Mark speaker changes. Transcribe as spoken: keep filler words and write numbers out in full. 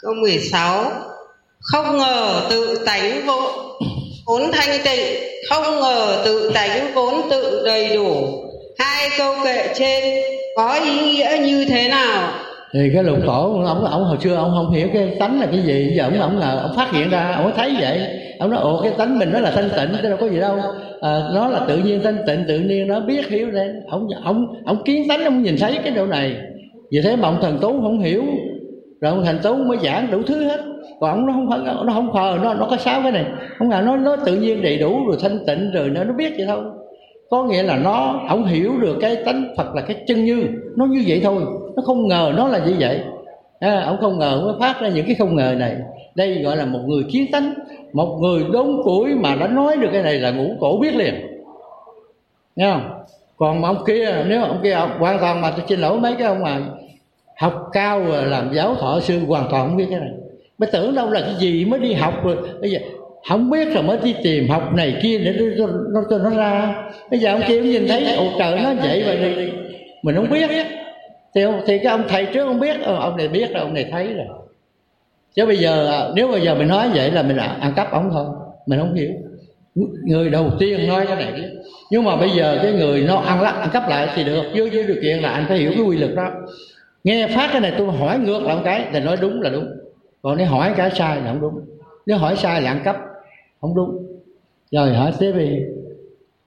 Speaker 1: Câu mười sáu. Không ngờ tự tánh vốn, vốn thanh tịnh, không ngờ tự tánh vốn tự đầy đủ. Hai câu kệ trên có ý nghĩa như thế nào?
Speaker 2: Thì cái lục tổ ông ông hồi xưa ông không hiểu cái tánh là cái gì, giờ ông ông là ông phát hiện ra, ông thấy vậy, ông nói ồ cái tánh mình nó là thanh tịnh, chứ đâu có gì đâu, à, nó là tự nhiên thanh tịnh, tự nhiên nó biết hiểu lên. Ông ông ông kiến tánh ông nhìn thấy cái điều này, vì thế mà ông Thần Tú không hiểu, rồi ông Thần Tú mới giảng đủ thứ hết. Còn ông nó không phải, nó không khờ, nó nó có sáu cái này, không là nó nó tự nhiên đầy đủ rồi thanh tịnh rồi nó nó biết vậy thôi. Có nghĩa là nó ông hiểu được cái tánh Phật là cái chân như, nó như vậy thôi, nó không ngờ nó là như vậy. À, ông không ngờ mới phát ra những cái không ngờ này. Đây gọi là một người kiến tánh, một người đốn củi mà đã nói được cái này là ngũ cổ biết liền, nghe không? Còn ông kia, nếu ông kia ông hoàn toàn mà tôi xin lỗi mấy cái ông mà học cao rồi làm giáo thọ sư hoàn toàn không biết cái này, mới tưởng đâu là cái gì mới đi học rồi bây giờ không biết rồi mới đi tìm học này kia để nó nó cho nó ra. Bây giờ ông kia ông nhìn thấy ồ trời nó vậy mà đi, đi mình không biết thì ông, thì cái ông thầy trước ông biết, ông này biết rồi, ông này thấy rồi. Chứ bây giờ nếu bây giờ mình nói vậy là mình ăn cắp ông thôi, mình không hiểu. Người đầu tiên nói cái này, nhưng mà bây giờ cái người nó ăn lắc ăn cắp lại thì được, với với điều kiện là anh phải hiểu cái quy luật đó. Nghe phát cái này tôi hỏi ngược lại một cái thì nói đúng là đúng, còn nếu hỏi cái sai là không đúng, nếu hỏi sai là ăn cắp không đúng. Rồi hỏi tiếp đi.